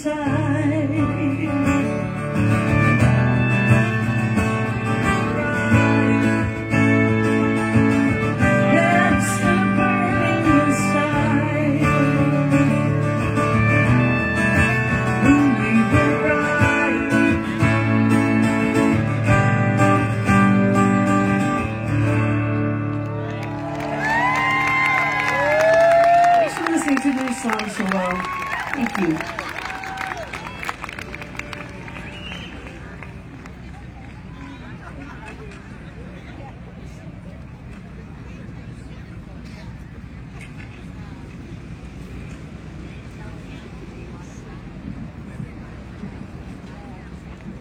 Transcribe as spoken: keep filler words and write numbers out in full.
inside. That's the burning inside. When we were right. Thanks for listening to this song so long. Thank you.